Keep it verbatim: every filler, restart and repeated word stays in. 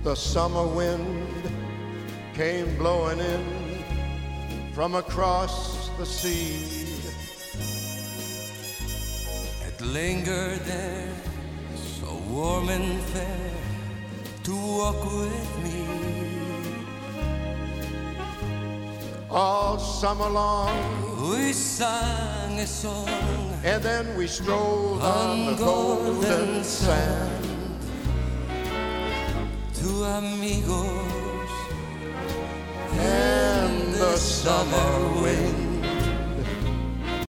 The summer wind came blowing in from across the sea. It lingered there, so warm and fair, to walk with me. All summer long we sang a song, and then we strolled on, on the golden, golden sand. Two amigos and the summer wind